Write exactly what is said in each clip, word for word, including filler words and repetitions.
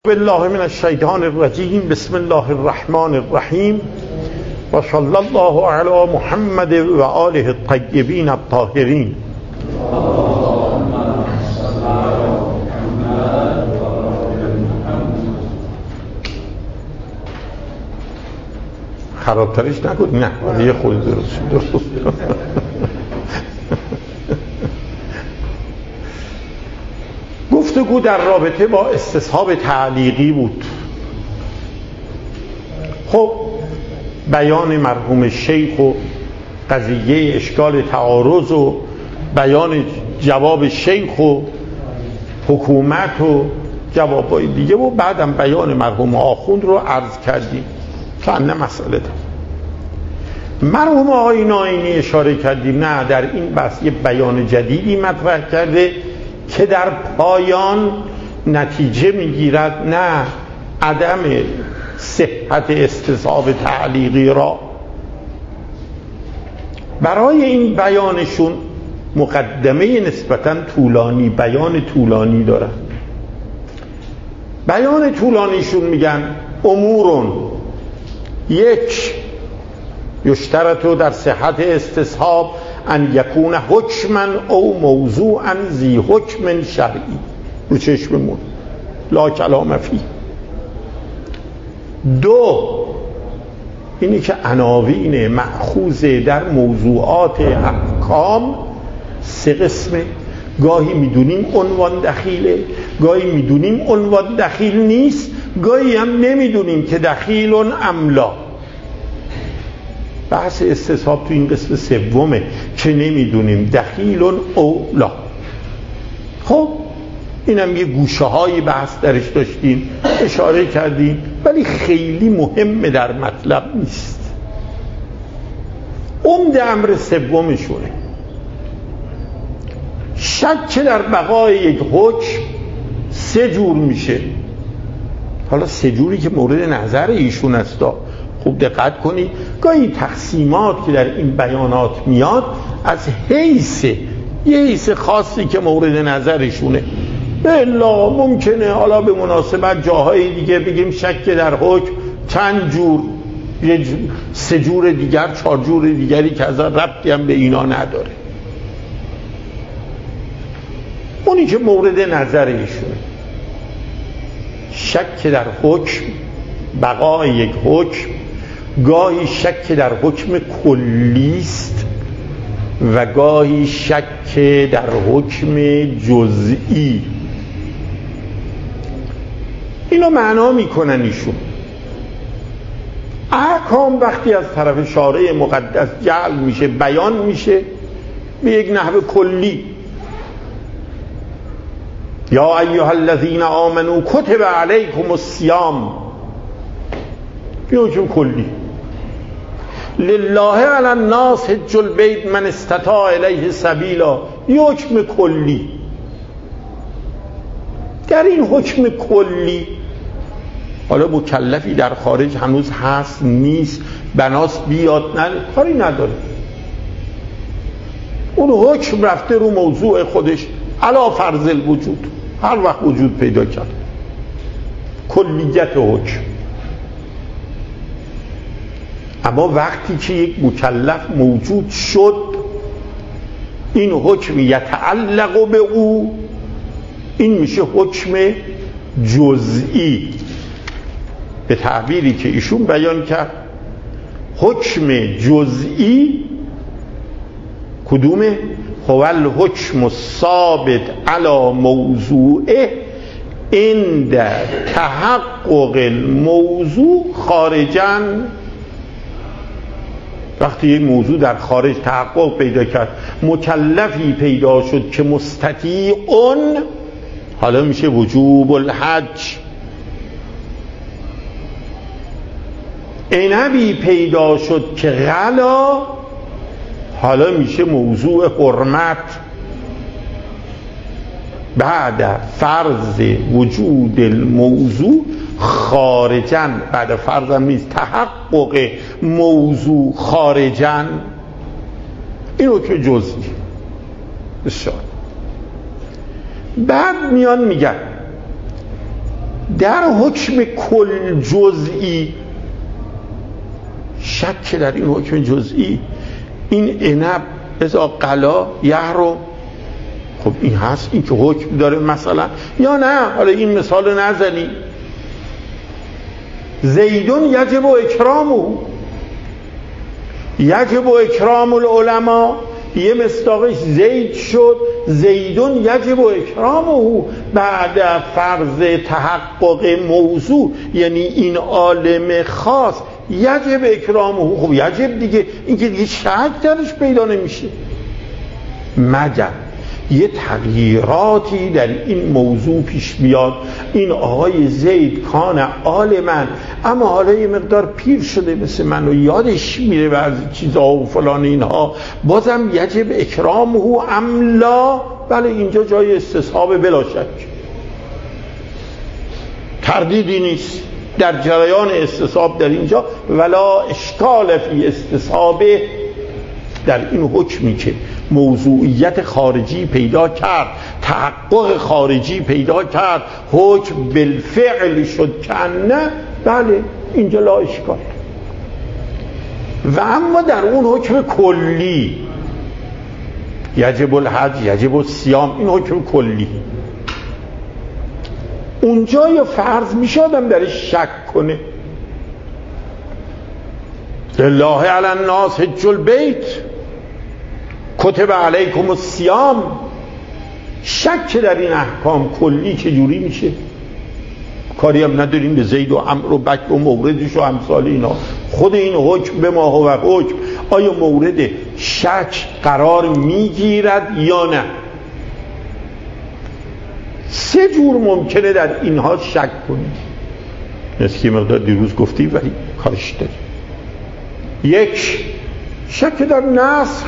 بالله من الشیطان الرجیم. بسم الله الرحمن الرحیم و صلی الله علی محمد و آله الطیبین الطاهرین. خرابترش نکن. نه یه خود درست درست گفتگو در رابطه با استصحاب تعلیقی بود. خب بیان مرحوم شیخ و قضیه اشکال تعارض و بیان جواب شیخ و حکومت و جوابای دیگه و بعدم بیان مرحوم آخوند رو عرض کردیم که نه مسئله ده. مرحوم آقای ناینی اشاره کردیم نه در این بحث یه بیان جدیدی مطرح کرده که در پایان نتیجه میگیرد نه عدم صحت استصحاب تعلیقی را. برای این بیانشون مقدمه نسبتاً طولانی، بیان طولانی دارن. بیان طولانیشون میگن امورون یک یشترط در صحت استصحاب ان یکون حکما او موضوعا ذی حکم شرعی. رو چشممون لا کلام فی. دو اینی که عناوین مأخوذ در موضوعات احکام سه قسمه. گاهی میدونیم عنوان دخیله، گاهی میدونیم عنوان دخیل نیست، گاهی هم نمیدونیم که دخیل املا. بحث استصحاب تو این قسم سومه که نمیدونیم دخیل او لا. خب اینم یه گوشه های بحث درش داشتیم، اشاره کردیم، ولی خیلی مهمه در مطلب نیست. عمده امر سومشونه شک در بقای یک حکم سه جور میشه. حالا سه جوری که مورد نظر ایشون است. خوب دقت کنید گاهی تقسیمات که در این بیانات میاد از حیث یه حیث خاصی که مورد نظرشونه. الا ممکنه حالا به مناسبت جاهای دیگه بگیم شک در حکم چند جور، یه سه جور دیگر، چهار جور دیگری که از ربطی هم به اینا نداره. اونی که مورد نظر ایشونه شک در حکم، بقای یک حکم، گاهی شک در حکم کلیست و گاهی شک در حکم جزئی. اینو معنا میکنن ایشون. احکام وقتی از طرف شارع مقدس جعل میشه، بیان میشه به یک نحو کلی. یا ایها الذین آمنوا کتب علیکم الصیام، این حکم کلی. لله علی الناس حج البیت من استطاع الیه سبیلا، این حکم کلی. در این حکم کلی حالا مکلفی در خارج هنوز هست نیست، بناست بیاد، نه کاری نداره. اون حکم رفته رو موضوع خودش علا فرض الوجود، هر وقت وجود پیدا کرد. کلیت حکم. اما وقتی که یک مکلف موجود شد این حکم یتعلق به او، این میشه حکم جزئی. به تعبیری که ایشون بیان کرد حکم جزئی کدومه؟ هو الحکم الثابت علی موضوعه عند تحقق الموضوع خارجاً. وقتی یک موضوع در خارج تحقق پیدا کرد، مکلفی پیدا شد که مستطیعون، حالا میشه وجوب الحج. عنبی پیدا شد که غلا، حالا میشه موضوع حرمت. بعد فرض وجود الموضوع خارجاً، بعد فرض هم نیست، تحقق موضوع خارجاً، اینو که جزئی. بسیار بعد میان میگن در حکم کل جزئی شک در این حکم جزئی، این عنب ازا قلا یحرم، خب این هست، این که حکم داره مثلا، یا نه حالا این مثال نزنی زیدون یجب و اکرامه، یجب و اکرام العلماء، یه مصداقش زید شد زیدون یجب و اکرامه بعد فرض تحقق موضوع، یعنی این عالم خاص یجب اکرامه، خب یجب دیگه، این که دیگه شک درش پیدا نمیشه. مگر یه تغییراتی در این موضوع پیش بیاد، این آقای زید کان عالمن اما حالا یه مقدار پیر شده مثل من و یادش میره بعضی چیزها و فلان اینها، بازم یجب اکرامه ام لا؟ بله اینجا جای استصحاب بلا شک، تردیدی نیست در جریان استصحاب در اینجا، ولا اشکال فی استصحابه، در این حکمی که موضوعیت خارجی پیدا کرد، تحقق خارجی پیدا کرد، حکم بالفعل شد کنه، بله اینجا لا اشکال. و اما در اون حکم کلی یجب الحج یجب الصیام، این حکم کلی، اونجا یا فرض میشه آدم درش شک کنه، لله علی الناس حج البیت کتب علیکم الصیام، شک در این احکام کلی چجوری میشه؟ کاری هم نداریم به زید و عمرو و بکر و موردش و امثال اینا، خود این حکم به ما و حکم آیا مورد شک قرار میگیرد یا نه؟ سه جور ممکنه در اینها شک کنیم، مثل که مقدار دیروز گفتی ولی کارش داریم. یک، شک در نسخ،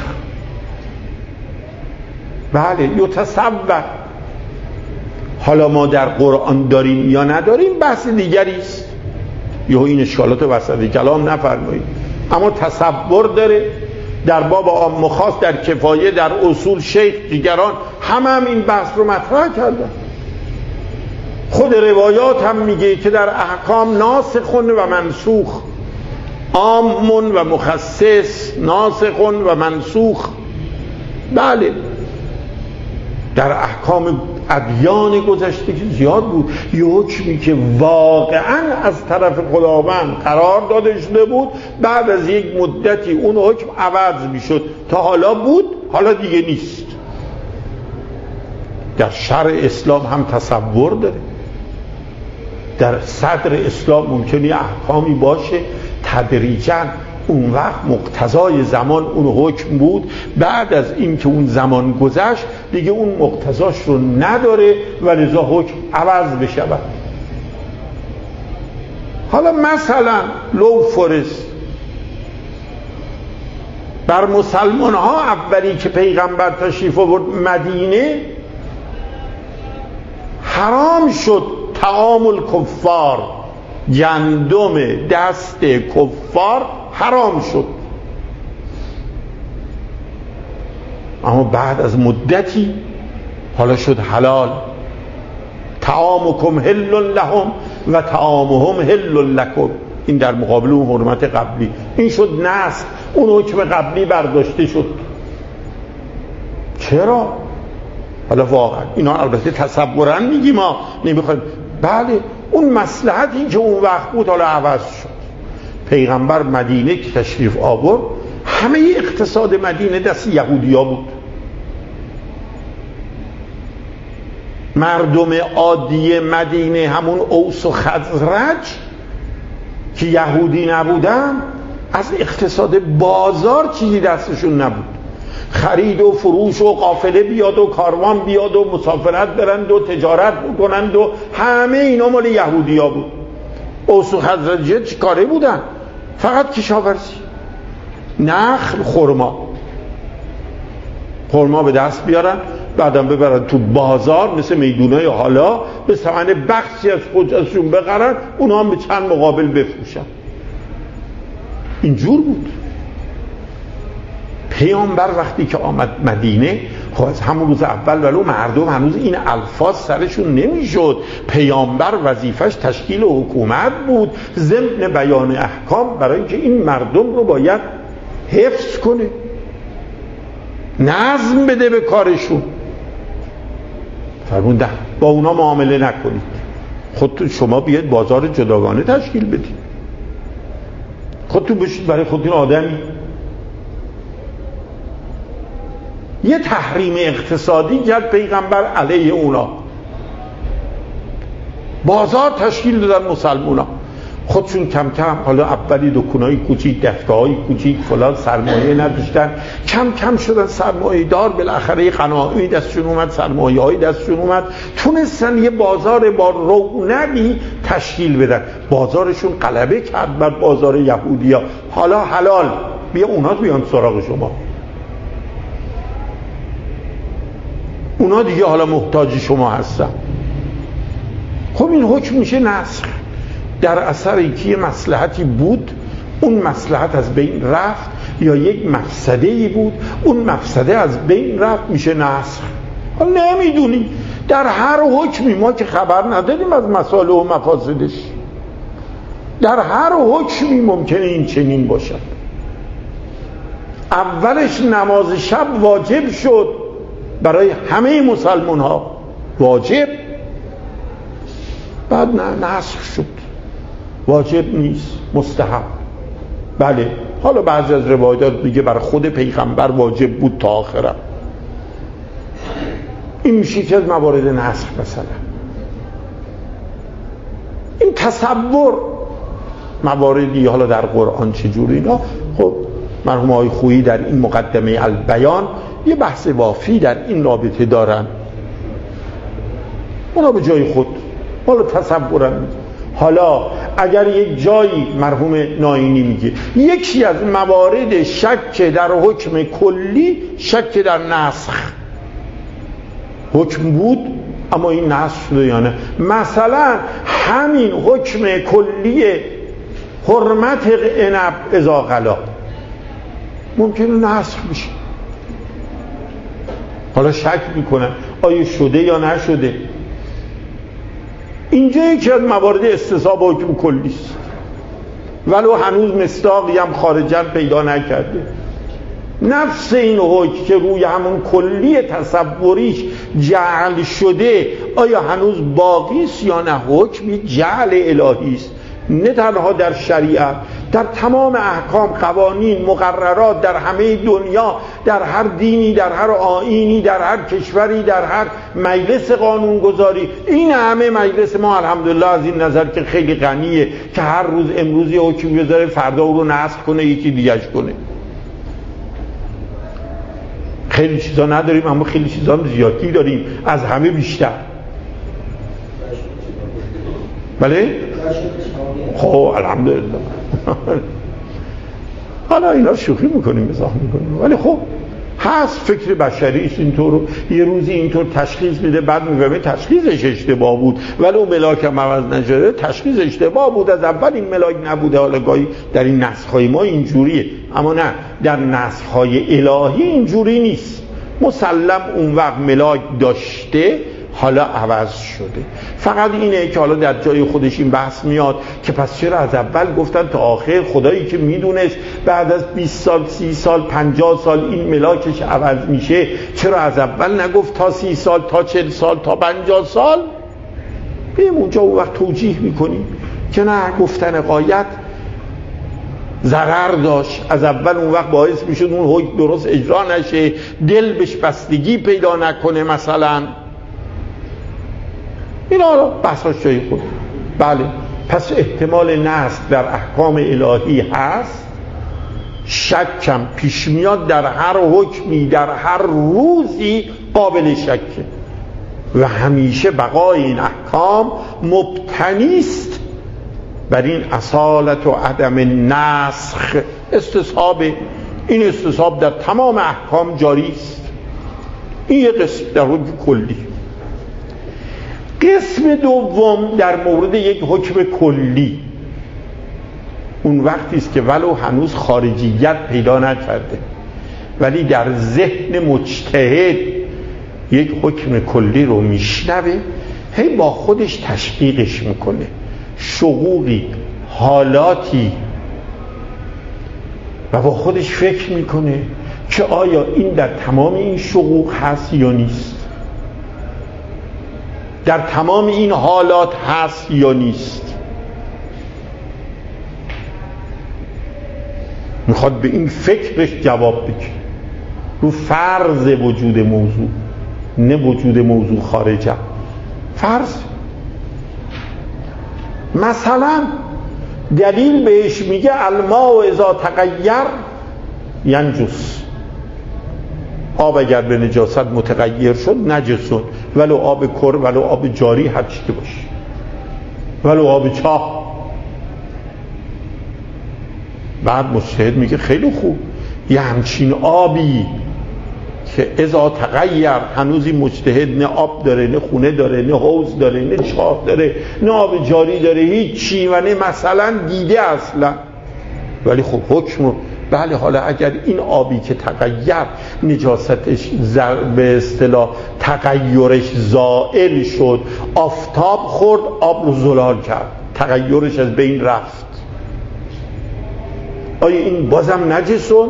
بله یتصور، حالا ما در قرآن داریم یا نداریم بحث دیگری است، یه این اشکالات وسط کلام نفرمایید، اما تصور داره در باب عام و خاص، در کفایه، در اصول شیخ دیگران همه هم این بحث رو مطرح کردن. خود روایات هم میگه که در احکام ناسخ و منسوخ، عام و مخصص، ناسخ و منسوخ، بله در احکام ادیان گذشته که زیاد بود، یه حکمی که واقعا از طرف خداوند قرار داده شده بود، بعد از یک مدتی اون حکم عوض میشد، تا حالا بود حالا دیگه نیست. در شرع اسلام هم تصور داره، در صدر اسلام ممکنه احکامی باشه تدریجاً اون وقت مقتضای زمان اون حکم بود، بعد از این که اون زمان گذشت دیگه اون مقتضاش رو نداره و لذا حکم عوض بشود. حالا مثلا لو فرض بر مسلمان ها اولی که پیغمبر تشریف آورد مدینه حرام شد طعام الکفار، گندم دست کفار حرام شد، اما بعد از مدتی حالا شد حلال. طعامکم حل لهم و طعامهم حل لکم، این در مقابل اون حرمت قبلی، این شد نسخ، اون حکم قبلی برداشته شد. چرا؟ حالا واقعا اینا البته تصورا میگیم، ما نمیخوایم، بله اون مصلحتی که اون وقت بود حالا عوض شد. پیغمبر مدینه که تشریف آورد همه اقتصاد مدینه دست یهودیا بود، مردم عادی مدینه همون اوس و خزرج که یهودی نبودن از اقتصاد بازار چیزی دستشون نبود، خرید و فروش و قافله بیاد و کاروان بیاد و مسافرت برند و تجارت بکنند و همه اینا مال یهودیا بود. اوس و خزرج چی کاره بودن؟ فقط کشاورزی، نخل، خرما خرما به دست بیارن، بعدم ببرن تو بازار مثل میدونای حالا به ثمن بخشی از خودشون بخرن، اونا هم به چند مقابل بفروشن. اینجور بود. پیامبر وقتی که آمد مدینه خب از همون روز اول ولو مردم هنوز این الفاظ سرشون نمیشد. پیامبر وظیفش تشکیل حکومت بود ضمن بیان احکام، برای اینکه این مردم رو باید حفظ کنه، نظم بده به کارشون. فرمونده با اونا معامله نکنید، خودتون شما بیاید بازار جداگانه تشکیل بدید، خودتون بشید برای خودتون آدمی. یه تحریم اقتصادی کرد پیغمبر علیه اونا، بازار تشکیل دادن مسلمونا، خودشون کم کم حالا اولی دکونای کوچیک، دستگاه‌های کوچیک فلان سرمایه نداشتن، کم کم شدن سرمایه دار، بالاخره قناعی دستشون اومد، سرمایه‌ای دستشون اومد، تونستن یه بازار با رونقی تشکیل بدن. بازارشون غلبه کرد بر بازار یهودیا. حالا حلال بیا اونا بیان سراغ شما، اونا دیگه حالا محتاج شما هستن. خب این حکم میشه نسخ. در اثر اینکه مصلحتی بود، اون مصلحت از بین رفت، یا یک مفسده‌ای بود، اون مفسده از بین رفت، میشه نسخ. نمیدونی در هر حکمی ما که خبر نداریم از مصالح و مفاسدش، در هر حکمی ممکنه این چنین باشد. اولش نماز شب واجب شد برای همه مسلمان ها، واجب، بعد نه نسخ شد، واجب نیست، مستحب. بله حالا بعضی از روایات میگه بر خود پیغمبر واجب بود تا آخرم. این میشه که از موارد نسخ. مثلا این تصور مواردی حالا در قرآن چجوری اینا، خب مرحوم آقای خویی در این مقدمه البیان یه بحث وافی در این رابطه دارن، اونا به جای خود حالا تصورن. حالا اگر یک جایی مرحوم ناینی میگه یکی از موارد شک در حکم کلی شک در نسخ، حکم بود اما این نسخ شده یا نه. مثلا همین حکم کلی حرمت عنب اذا غلا ممکنه نسخ بشه، حالا شک میکنن آیا شده یا نشده. اینجا یکی از موارد استصحاب حکم کلی است، ولو هنوز مصداقی هم خارجاً پیدا نکرده. نفس این حکم که روی همون کلی تصوریش جعل شده آیا هنوز باقی است یا نه، حکم جعل الهی است، نه تنها در شریعت، در تمام احکام، قوانین، مقررات در همه دنیا، در هر دینی، در هر آیینی، در هر کشوری، در هر مجلس قانونگذاری. این همه مجلس ما الحمدلله از این نظر که خیلی غنیه که هر روز امروز یه حکم بذاره فردا او رو نسخ کنه یکی دیگه‌اش کنه. خیلی چیزا نداریم اما خیلی چیزا زیادی داریم، از همه بیشتر. بله؟ خب الحمدلله. حالا اینا شوخی میکنیم، مزاح میکنیم، ولی خب هست فکر بشری است اینطور رو یه روزی اینطور تشخیص میده، بعد میفهمه تشخیصش اشتباه بود، ولی اون ملاک هم عوض نشده، تشخیص اشتباه بود، از اول این ملاک نبوده. حالا گاهی در این نسخ‌های ما اینجوریه، اما نه در نسخ‌های الهی اینجوری نیست. مسلم اون وقت ملاک داشته، حالا عوض شده. فقط اینه که حالا در جای خودش این بحث میاد که پس چرا از اول گفتن تا آخر؟ خدایی که میدونست بعد از بیست سال، سی سال، پنجاه سال این ملاکش عوض میشه، چرا از اول نگفت تا سی سال، تا چهل سال، تا پنجاه سال؟ بیم اونجا اون وقت توجیه میکنیم که نه، گفتن غایت ضرر داشت، از اول اون وقت باعث میشد اون حکم درست اجرا نشه، دل بهش بستگی پیدا نکنه مثلا. اینا بحثاش جای خود. بله پس احتمال نسخ در احکام الهی هست، شکم پیش میاد در هر حکمی، در هر روزی قابل شکه و همیشه بقای این احکام مبتنی است بر این اصالت و عدم نسخ. استصحاب، این استصحاب در تمام احکام جاری است. این یه قسم در حکم کلی. قسم دوم در مورد یک حکم کلی، اون وقتی است که ولو هنوز خارجیت پیدا نکرده ولی در ذهن مجتهد یک حکم کلی رو میشنوه، هی با خودش تشقیقش میکنه، شقوقی، حالاتی، و با خودش فکر میکنه که آیا این در تمام این شقوق هست یا نیست، در تمام این حالات هست یا نیست. میخواد به این فکرش جواب بده رو فرض وجود موضوع، نه وجود موضوع خارجه. فرض مثلا دلیل بهش میگه الماء اذا تغیر ینجس، آب اگر به نجاست متغیر شد نجسون، ولو آب کر ولو آب جاری هر چی که باشه، ولو آب چاه. بعد مجتهد میگه خیلی خوب، یه همچین آبی که اذا تغیر، هنوز این مجتهد نه آب داره، نه خونه داره، نه حوض داره، نه چاه داره، نه آب جاری داره، هیچ چی، و نه مثلا دیده اصلا، ولی خب حکم رو بله، حالا اگر این آبی که تغییر نجاستش به اصطلاح تغییرش زائل شد، آفتاب خورد آب رو زلال کرد، تغییرش از بین رفت، آیا این بازم نجسون؟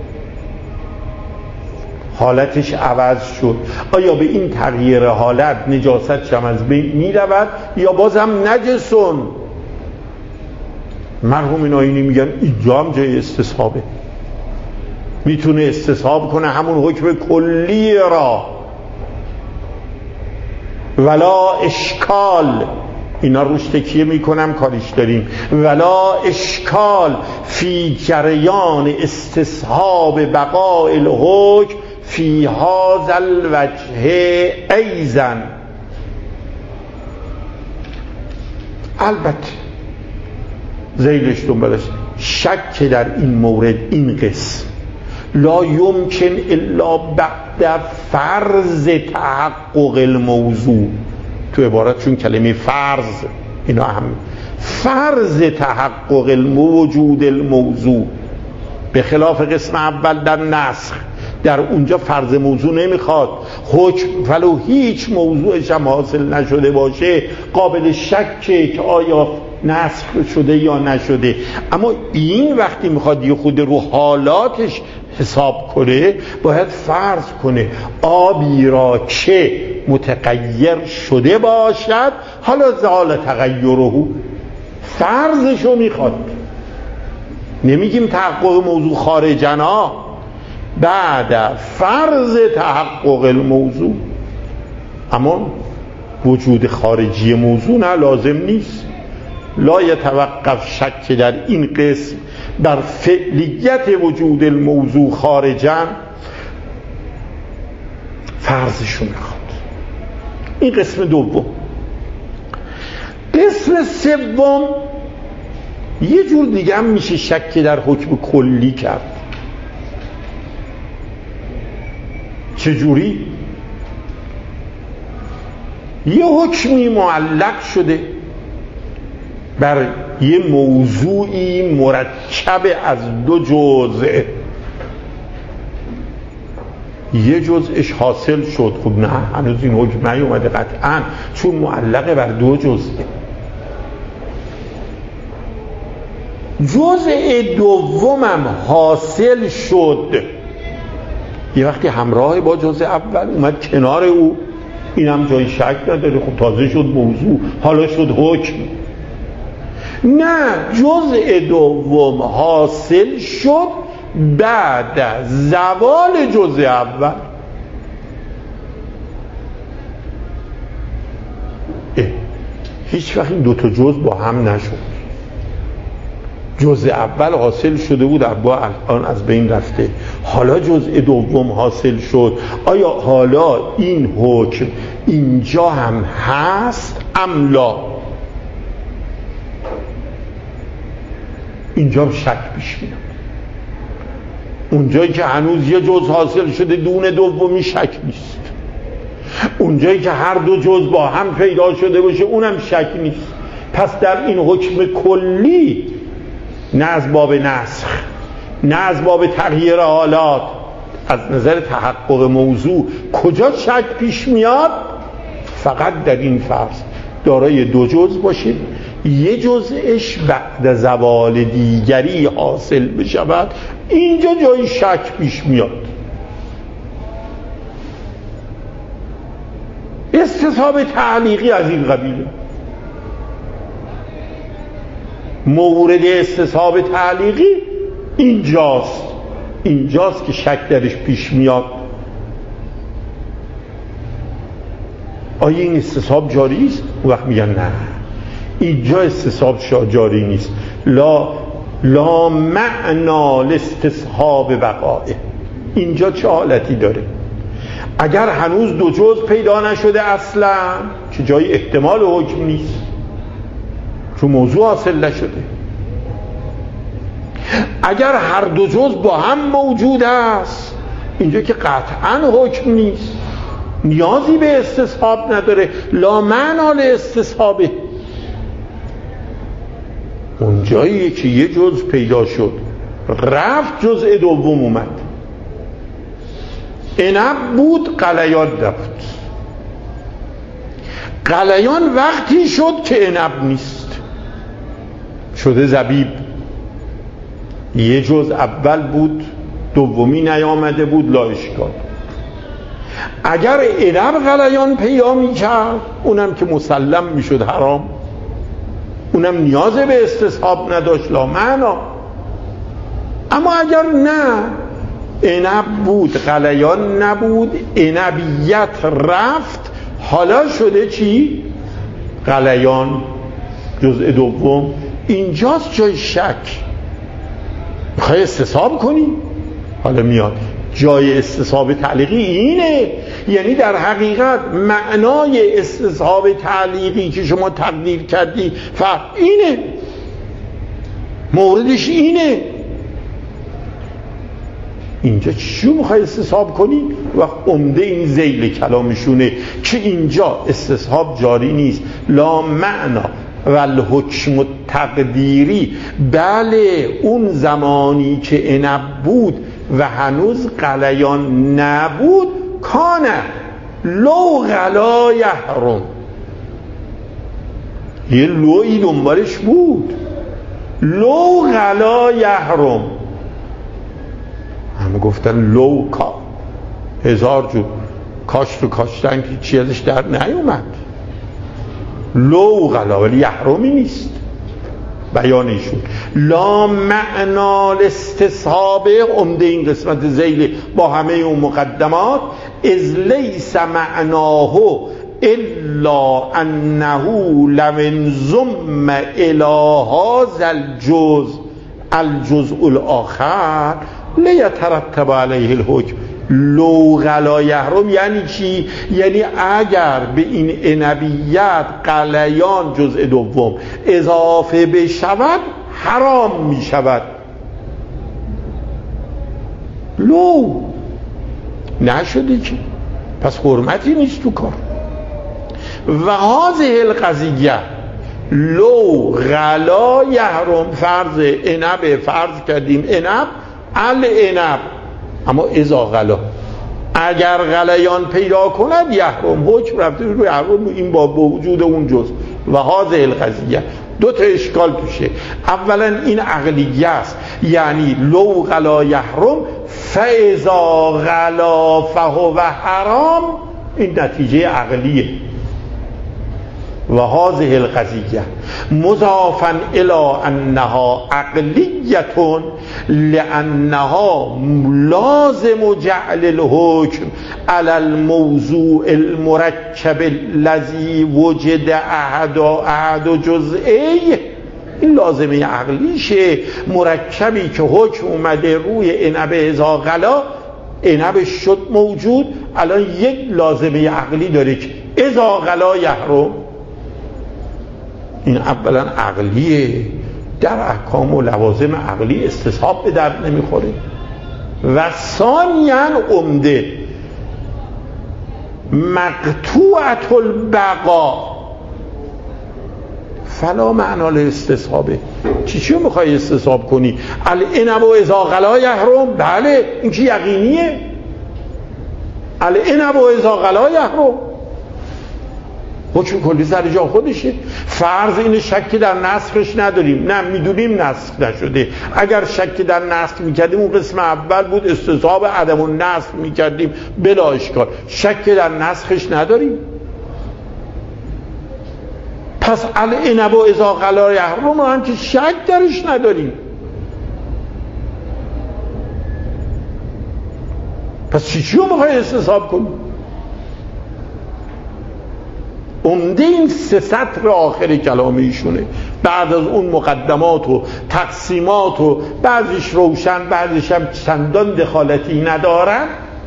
حالتش عوض شد، آیا به این تغییر حالت نجاست هم از بین می رود یا بازم نجسون؟ مرحوم آیینی میگن اینجا هم جای استصحابه، میتونه استصحاب کنه همون حکم کلی را. ولا اشکال، اینا روش تکیه میکنم کاریش داریم، ولا اشکال فی جریان استصحاب بقاء الحکم فی هذا الوجه ایضا. البته ذیلش دنبالش شک در این مورد این قسم لا یمکن الا بعد فرض تحقق الموضوع. تو عبارتشون کلمه فرض اینا هم فرض تحقق الموجود الموضوع، به خلاف قسم اول در نسخ، در اونجا فرض موضوع نمیخواد، حکم ولو هیچ موضوعش هم حاصل نشده باشه قابل شکه که آیا نسخ شده یا نشده. اما این وقتی میخواد یه خود رو حالاتش حساب کنه باید فرض کنه آبی را که متغیر شده باشد، حالا زال تغیره، فرضشو میخواد، نمیگیم تحقق موضوع خارجنا، بعد فرض تحقق الموضوع. اما وجود خارجی موضوع نه لازم نیست. لا یتوقف شک در این قسم بر فعلیت وجود الموضوع خارجا، فرضشو میخواد. این قسم دوم. قسم سوم یه جور دیگه هم میشه شک در حکم کلی کرد. چجوری؟ یه حکمی معلق شده بر یه موضوعی مرکب از دو جزء، یه جزءش حاصل شد، خب نه هنوز این حکم نیومده قطعا، چون معلقه بر دو جزء. جزء دومم حاصل شد، یه وقتی همراه با جزء اول اومد کنار او، اینم جای شک نداره، خب تازه شد موضوع، حالا شد حکم. نه، جزء دوم حاصل شد بعد از زوال جزء اول. هیچ وقت این دوتا جزء با هم نشد. جزء اول حاصل شده بود، ابا الان از بین رفته، حالا جزء دوم حاصل شد. آیا حالا این حکم اینجا هم هست ام لا؟ اینجا هم شک پیش میاد. اونجایی که هنوز یه جزء حاصل شده دونه دومی شک نیست، اونجایی که هر دو جزء با هم پیدا شده باشه اونم شک نیست. پس در این حکم کلی، نه از باب نسخ، نه از باب تغییر حالات، از نظر تحقق موضوع کجا شک پیش میاد؟ فقط در این فرض دارای دو جزء باشید، یه جزءش بعد زوال دیگری حاصل بشود، اینجا جای شک پیش میاد. استصحاب تعلیقی از این قبیله. مورد استصحاب تعلیقی اینجاست، اینجاست که شک درش پیش میاد. آیا این استصحاب جاری است؟ اون وقت میگن نه، اینجا استصحاب جاری نیست. لا لا معنا لاستصحاب بقائه. اینجا چه حالتی داره؟ اگر هنوز دو جزء پیدا نشده اصلا، که جای احتمال حکم نیست، چون موضوع حاصل نشده. اگر هر دو جزء با هم موجود است، اینجا که قطعا حکم نیست، نیازی به استصحاب نداره، لا معنا لاستصحابه. اون جایی که یه جزء پیدا شد رفت، جزء دوم اومد، عنب بود قلیان نبود. قلیان وقتی شد که عنب نیست، شده زبیب. یه جزء اول بود، دومی نیامده بود، لا اشکال. اگر عنب قلیان پیدا میکرد، اونم که مسلم میشد حرام، اونم نیاز به استصحاب نداشت، لا معنا. اما اگر نه، عنب بود قلیان نبود، عنبیت رفت، حالا شده چی؟ قلیان، جزء دوم. اینجاست جای شک. میخوای استصحاب کنی؟ حالا میاد جای استصحاب تعلیقی اینه. یعنی در حقیقت معنای استصحاب تعلیقی که شما تقدیر کردی فهم اینه، موردش اینه. اینجا چیو میخوای استصحاب کنی؟ وقت عمده این ذیل کلامشونه که اینجا استصحاب جاری نیست، لا معنا و الحکم التقدیری. بله اون زمانی که عنب بود و هنوز قلیان نبود، کانه لو غلا یحرم، یه لوی دنبالش بود، لو غلا یحرم. همه گفتن لو کا، هزار جو کاشت و کاشتن که چی ازش در نیومد. لو غلا، ولی یحرمی نیست. بیانشون لا معنا لاستصحاب، عمده این قسمت ذیل با همه اون مقدمات، از لیس معناه الا انه لو انضم الی هذا الجزء الجزء الاخر لیترتب علیه الحکم. لو غلا یحرم یعنی چی؟ یعنی اگر به این عنبیت قلیان جزء دوم اضافه بشود حرام می شود. لو نشده که، پس حرمتی نیست تو کار. و هذه القضیه لو غلا یحرم، فرض عنب فرض کردیم، عنب العنب، اما اذا غلا، اگر غلیان پیدا کند یحرم، حکم رفته روی حرم، این با وجود اون جزء. و هذه القضیه دو تا اشکال توشه. اولا این عقلیه است، یعنی لو غلا یحرم فاذا غلا فهو حرام، این نتیجه عقلیه. و هذه القضیه مضافا الى انها عقلیه لانها لازم جعل الحکم على الموضوع المرکب الذي وجد احد احد جزئی. این لازمه عقلیشه، مرکبی که حکم اومده روی عنب اذا غلا، عنبش شد موجود، الان یک لازمه عقلی داره که اذا غلا یحرم. این اولا عقلیه، در احکام و لوازم عقلی استصحاب به درد نمیخوره. و ثانیاً عمده مقطوعة البقا فلا معنا لاستصحابه. چی چیو میخوای استصحاب کنی؟ العنب و اذا غلا یحرم، بله این که یقینیه، العنب و اذا غلا یحرم. حکم کلی سر جا خودشه. فرض این شکی در نسخش نداریم، نه میدونیم نسخ نشده. اگر شکی در نسخ میکردیم اون قسم اول بود، استصحاب عدم النسخ میکردیم بلا اشکال. شکی در نسخش نداریم. پس العنب و اذا غلا یحرم رو هم که شک درش نداریم. پس چی چی رو میخوای استصحاب کنیم؟ عمده این سه سطر آخر کلام ایشونه. بعد از اون مقدمات و تقسیمات و بعضیش روشن بعضیش هم چندان دخالتی ندارن،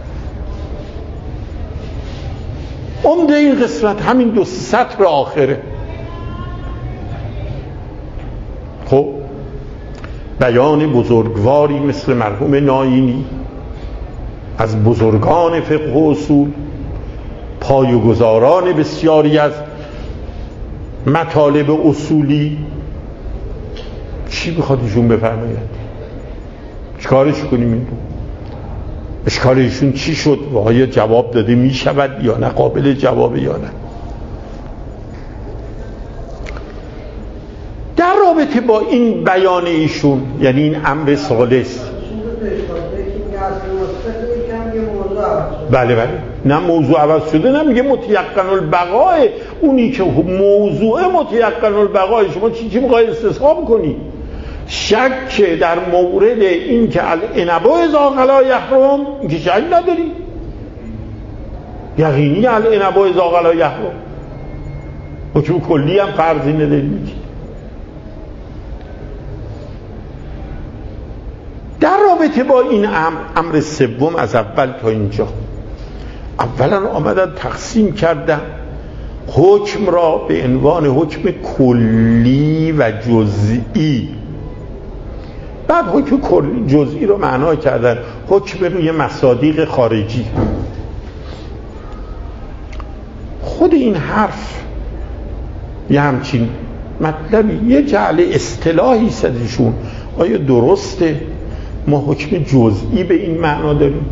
عمده این قسمت همین دو سطر آخره. خب بیان بزرگواری مثل مرحوم ناینی از بزرگان فقه و اصول، پایه‌گذاران بسیاری از مطالب اصولی، چی بخواد ایشون بفرماید؟ چیکارش کنیم این رو؟ اشکال ایشون چی شد و آیا جواب داده می شود یا نه، قابل جواب یا نه؟ در رابطه با این بیان ایشون، یعنی این امر ثالث، بله بله، نه موضوع عوض شده، نه میگه متیقن البقاء، اونی که موضوع متیقن البقاء، شما چی چی میخوای استصحاب کنی؟ شک در مورد این که العنب اذا غلا یحرم، این که شک نداری، یقینی العنب اذا غلا یحرم، حکم کلی هم فرضی نداری. در رابطه با این امر، امر سوم از اول تا اینجا، اولا آمدن تقسیم کردن حکم را به عنوان حکم کلی و جزئی. بعد حکم کلی جزئی رو معنا کردن حکم روی مصادیق خارجی. خود این حرف یه همچین مطلبی، یه جعل اصطلاحی سدیشون، آیا درسته ما حکم جزئی به این معنا داریم؟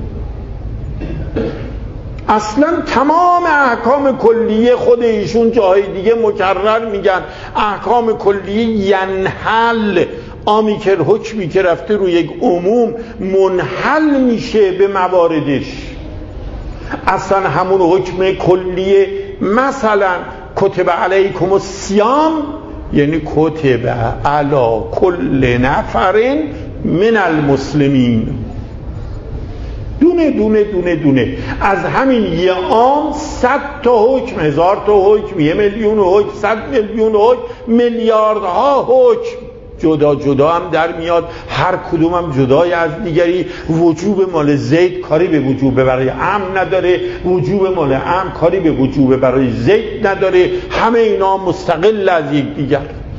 اصلا تمام احکام کلیه خود ایشون جاهای دیگه مکرر میگن احکام کلیه ینحل، آمی که حکمی که رفته روی یک عموم منحل میشه به مواردش. اصلا همون حکم کلیه، مثلا کتب علیکم الصیام، یعنی کتب علی کل نفر من المسلمین، دونه دونه دونه دونه از همین یه عام صد تا حکم، هزار تا حکم، یه میلیون حکم، صد میلیون حکم، میلیاردها حکم جدا جدا هم در میاد، هر کدوم هم جدای از دیگری. وجوب مال زید کاری به وجوب برای عمرو نداره، وجوب مال عمرو کاری به وجوب برای زید نداره، همه اینا مستقل از یک دیگر.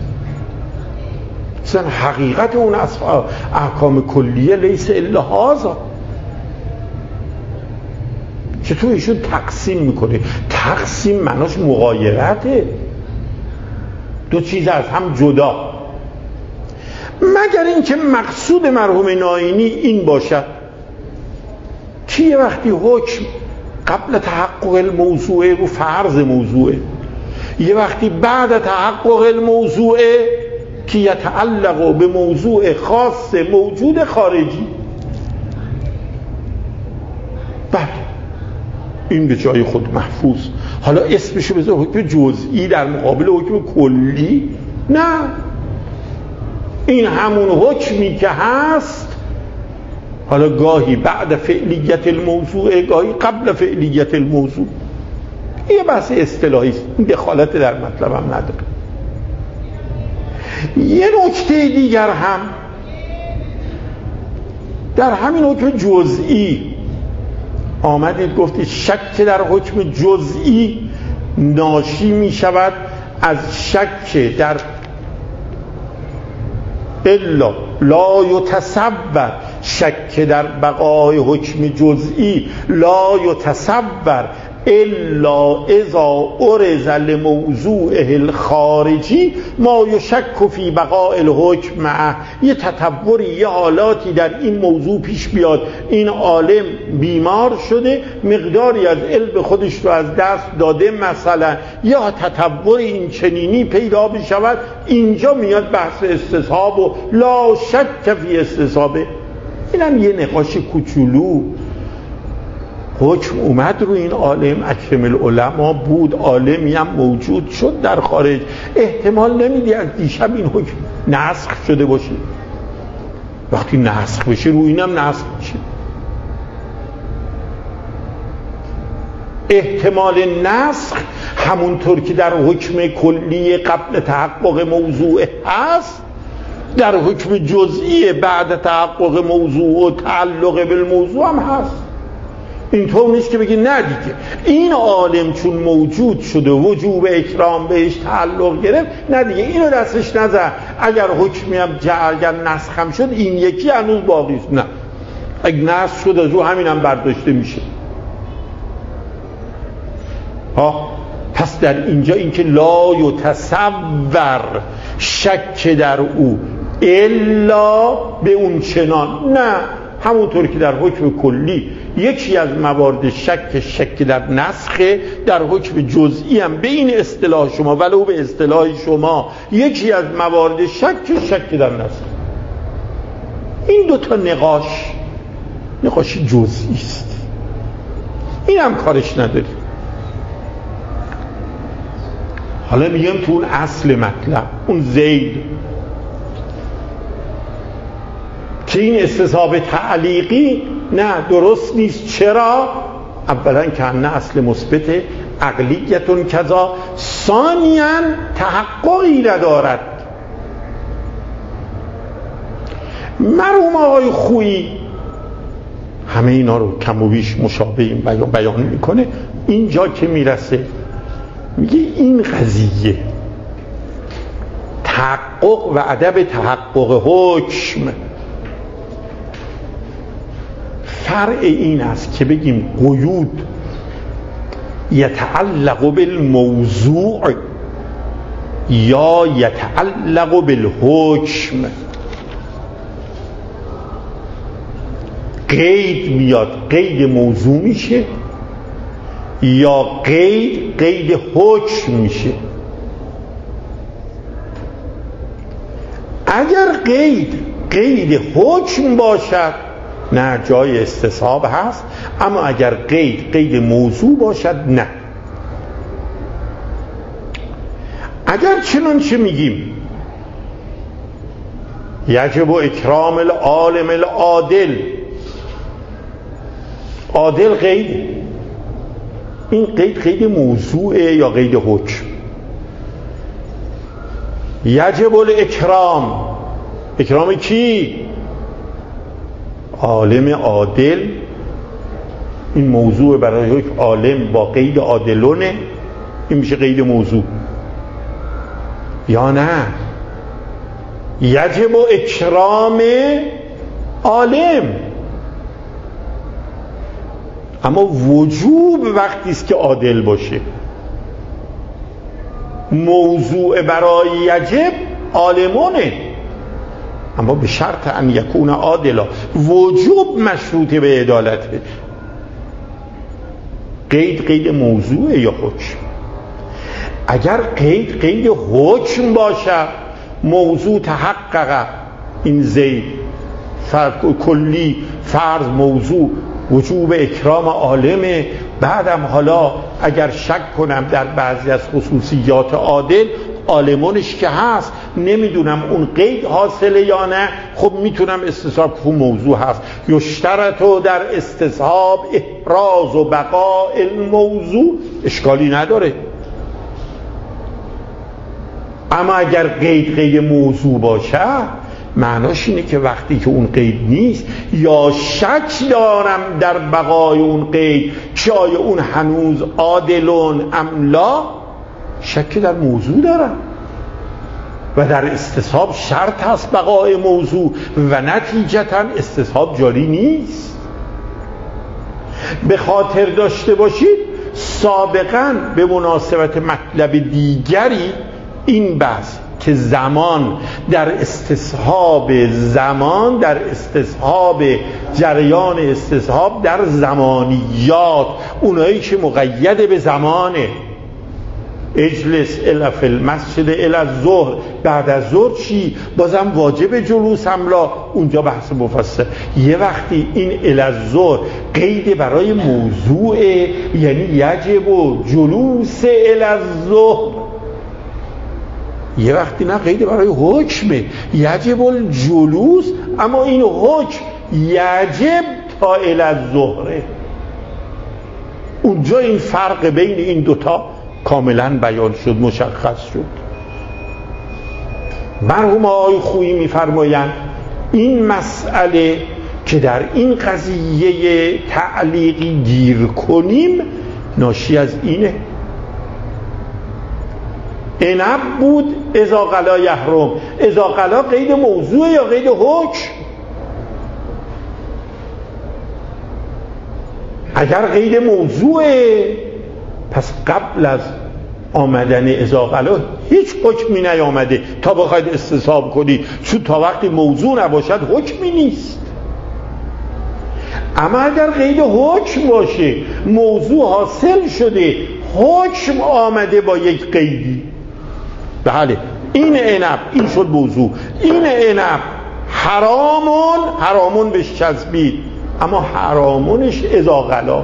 مثلا حقیقت اون احکام کلیه لیس الا هذا. چطور ایشون تقسیم میکنه؟ تقسیم معناش مغایرته، دو چیز از هم جدا. مگر اینکه مقصود مرحوم ناینی این باشد که یه وقتی حکم قبل تحقق الموضوع رو فرض موضوعه، یه وقتی بعد تحقق الموضوع که یتعلق به موضوع خاص موجود خارجی. بله این به جای خود محفوظ. حالا اسمشو بذار حکم جزئی در مقابل حکم کلی؟ نه، این همون حکمی که هست، حالا گاهی بعد فعلیت الموضوع، گاهی قبل فعلیت الموضوع. یه بحث اصطلاحی است، این دخالت در مطلبم نداره. یه نکته دیگر هم در همین حکم جزئی آمدید گفتید شک در حکم جزئی ناشی می شود از شک در الا لا یتصور، شک در بقای حکم جزئی لا یتصور الا اذا ارز لموضوعه الخارجی ما یشک فی بقاء الحکم معه. یه تطوری، یه حالاتی در این موضوع پیش بیاد، این عالم بیمار شده، مقداری از علم خودش رو از دست داده مثلا، یا تطور این چنینی پیدا بشود، اینجا میاد بحث استصحاب و لا شک فی استصحابه. اینم یه نقاش کوچولو. حکم اومد رو این عالم، اکرم العلماء بود، عالمی هم موجود شد در خارج. احتمال نمیدی از دیشب این حکم نسخ شده باشه. وقتی نسخ بشه رو اینم نسخ بشه. احتمال نسخ همونطور که در حکم کلی قبل تحقق موضوع هست، در حکم جزئی بعد تحقق موضوع و تعلق بالموضوع هم هست. اینطور نیست که بگی نه دیگه این عالم چون موجود شده وجوب اکرام بهش تعلق گرفت، نه دیگه اینو دستش نزد، اگر حکمی هم اگر نسخ هم شد این یکی هنوز باقی است. نه، اگر نسخ شد از رو همین هم برداشته میشه. ها پس در اینجا اینکه لا یتصور شک در او الا به اون چنان، نه، همونطور که در حکم کلی یکی از موارد شک شک در نسخه، در حکم جزئی هم به این اصطلاح شما ولو به اصطلاح شما یکی از موارد شک شک در نسخه. این دوتا نقاش نقاش جزئی است، این هم کارش نداری. حالا میگم تو اون اصل مطلب، اون زید که این استصحاب تعلیقی نه درست نیست. چرا؟ اولا که نه اصل مثبت عقلیتون کذا، ثانیاً تحققی ندارد. مرحوم آقای خویی همه اینا رو کم و بیش مشابه این بیان, بیان میکنه. اینجا که میرسه میگه این قضیه تحقق و ادب تحقق حکم فرع این است که بگیم قیود یتعلق بالموضوع یا یتعلق بالحکم. قید میاد قید موضوع میشه یا قید قید حکم میشه. اگر قید قید حکم باشد نه جای استصحاب هست، اما اگر قید قید موضوع باشد نه. اگر چنانچه میگیم یجب اکرام العالم العادل، عادل قید، این قید قید موضوعه یا قید حکم؟ یجب الاکرام، اکرام کی؟ عالم عادل. این موضوع برای حکم عالم با قید عادلونه، این میشه قید موضوع یا نه؟ یجب اکرام عالم، اما وجوب وقتی است که عادل باشه. موضوع برای یجب عالمونه، اما به شرط ان یکون عادلا. وجوب مشروط به عدالته. قید قید موضوع یا حکم؟ اگر قید قید حکم باشد، موضوع تحقق، این زید فرق کلی فرض موضوع وجوب اکرام عالمه، بعدم حالا اگر شک کنم در بعضی از خصوصیات عادل عالمونش که هست نمیدونم اون قید حاصله یا نه، خب میتونم استصحاب که موضوع هست. یشترطو در استصحاب احراز و بقاء الموضوع، اشکالی نداره. اما اگر قید قید موضوع باشه معناش اینه که وقتی که اون قید نیست یا شک دارم در بقای اون قید که آیا اون هنوز عادلون ام لا، شک در موضوع دارم و در استصحاب شرط هست بقای موضوع و نتیجتا استصحاب جاری نیست. به خاطر داشته باشید سابقا به مناسبت مطلب دیگری این بحث که زمان در استصحاب زمان در استصحاب جریان استصحاب در زمانیات، اونایی که مقید به زمانه، اجلس الی فی المسجد الی الظهر، بعد از ظهر چی؟ بازم واجب جلوس املا، اونجا بحث مفصل. یه وقتی این الی الظهر قید برای موضوع، یعنی یجب جلوس الی الظهر، یه وقتی نه قید برای حکمه، یجب الجلوس، اما این حکم یجب تا الی الظهر. اونجا این فرق بین این دوتا کاملا بیان شد، مشخص شد. مرحوم آقای خویی میفرمایند این مسئله که در این قضیه تعلیقی گیر کنیم ناشی از اینه. عنب بود اذا قلا یحرم، اذا قلا قید موضوع یا قید حکم؟ اگر قید موضوعه پس قبل از آمدن اذا قلا هیچ حکمی نیامده تا بخواید استصحاب کنید، چون تا وقتی موضوع نباشد حکمی نیست. اما اگر قید حکم باشه، موضوع حاصل شده، حکم آمده با یک قیدی، بله این عنب این شد موضوع، این عنب حرامون حرامون بهش چسبید، اما حرامونش اذا غلا،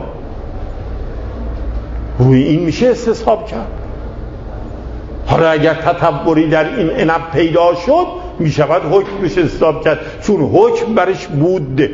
روی این میشه استصحاب کرد. حالا اگر تطوری در این عنب پیدا شد میشود حکمش استصحاب کرد، چون حکم برش بوده.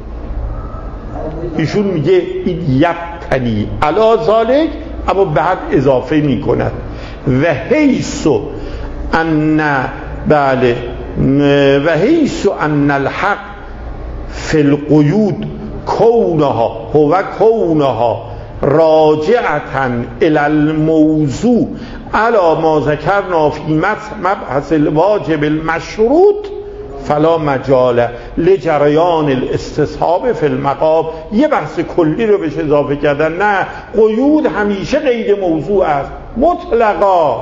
ایشون میگه این یبتنی علی ذالک، اما بعد اضافه میکند و حیث ان بله و حیث ان الحق فی القیود کونها هو کونها راجعتا الی الموضوع علی ما ذکرنا فی مبحث الواجب المشروط فلا مجال لجریان الاستصحاب فی المقام. یه بحث کلی رو بهش اضافه کردن. نه، قیود همیشه قید موضوع است مطلقا،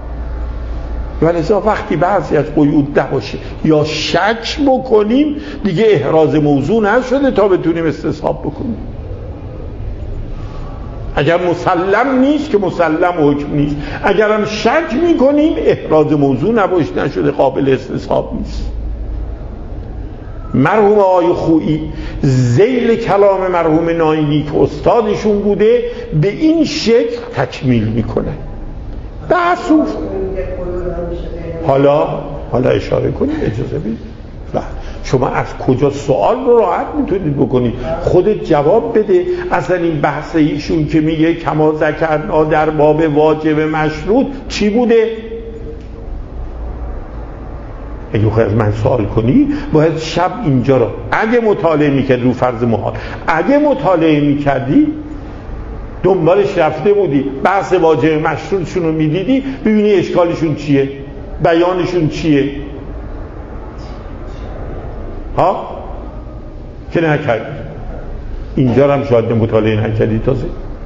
ولذا وقتی بعضی از قیود نباشه یا شک بکنیم دیگه احراز موضوع نشده تا بتونیم استصحاب بکنیم. اگر مسلم نیست که مسلم حکم نیست، اگر هم شک میکنیم احراز موضوع نباشه نشده قابل استصحاب نیست. مرحوم آقای خویی ذیل کلام مرحوم ناینی که استادشون بوده به این شکل تکمیل میکنه. بحثو حالا حالا اشاره کنید، اجازه بدید. شما از کجا سوال رو راحت میتونید بکنید، خودت جواب بده. اصلا این بحث ایشون که میگه کما ذکرنا در باب واجب مشروط چی بوده؟ اگه بخوای از من سوال کنی باید شب اینجا رو اگه مطالعه میکردی رو فرض محال، اگه مطالعه میکردی دنبالش رفته بودی بحث واجب مشروطشون رو میدیدی ببینی اشکالشون چیه، بیانشون چیه، ها که نکردی. اینجا هم شاید مطالعه نکردی تازه.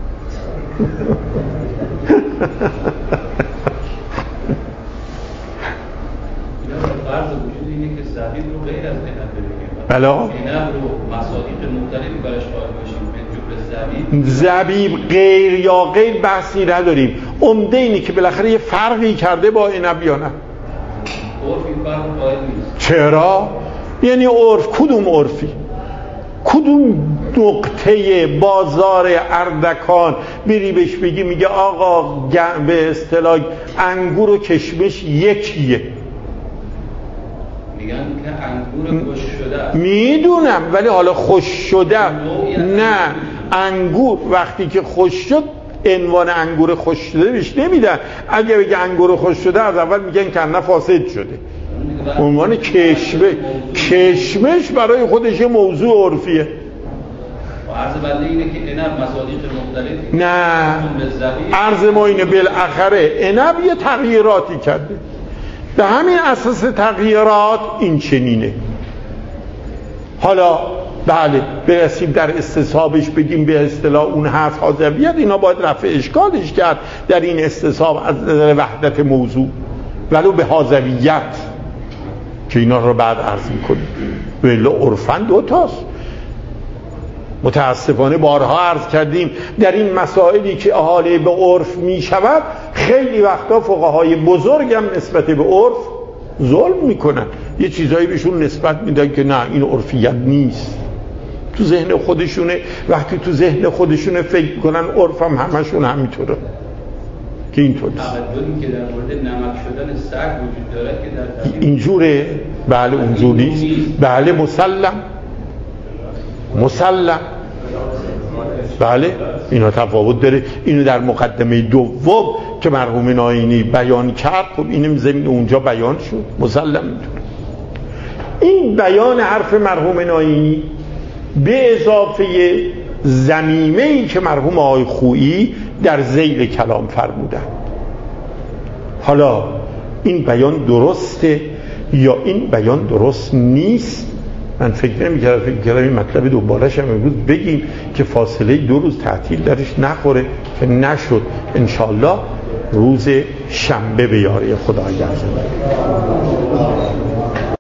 فرض وجود اینه که زبیب رو غیر از عنب بگیم، بله عنب رو مصادیق مختلفی برش قائل باشیم به جبر زبیب. زبیب غیر یا غیر بحثی نداریم، عمده اینه که بالاخره یه فرقی کرده با عنب یا نه. عرف این فرق قائل نیست. چرا؟ یعنی عرف کدوم عرفی؟ کدوم نقطه بازار اردکان بری بهش بگی میگه آقا به اصطلاح انگور و کشمش یکیه؟ میگن که انگور خشک شده است. میدونم، ولی حالا خشک شده نه، انگور وقتی که خشک شد عنوان انگور خشک شده بهش نمیدن. اگه بگه انگور خشک شده از اول میگن کنه فاسد شده. عنوان کشمش کشمش برای خودش موضوع عرفیه. عرض بنده اینه که عنب مصادیق مختلفی نه، عرض ما اینه بالاخره عنب یه تغییراتی کرده، به همین اساس تغییرات این چنینه. حالا بله برسیم در استصحابش بگیم به اصطلاح اون هست حاضویت، اینا باید رفع اشکالش کرد در این استصحاب از نظر وحدت موضوع، ولو به حاضویت که اینا رو بعد عرض میکنیم. ولی عرفاً دو تاست. متاسفانه بارها عرض کردیم در این مسائلی که احاله به عرف می شود خیلی وقتا فقهای بزرگ هم نسبت به عرف ظلم میکنن، یه چیزایی بهشون نسبت میدن که نه این عرفیت نیست، تو ذهن خودشونه. وقتی تو ذهن خودشونه فکر میکنن عرف هم همشون همینطوره که اینطور نیست. تعبدی که در مورد نمک شدن سگ وجود داره که در اینجوره، بله اونجوری نیست، بله مسلم مسلم بله اینا تفاوت داره. اینو در مقدمه دوم که مرحوم ناینی بیان کرد، خب اینم زمین اونجا بیان شد مسلم میدونه. این بیان حرف مرحوم ناینی به اضافه ضمیمه‌ای که مرحوم آقای خویی در ذیل کلام فرمودن، حالا این بیان درسته یا این بیان درست نیست؟ من فکر نمی‌کردم، فکر کردم این مطلب دوباره‌اش هم امروز بگیم که فاصله دو روز تعطیل درش نخوره، که نشد. انشالله روز شنبه به یاری خدای عزوجل.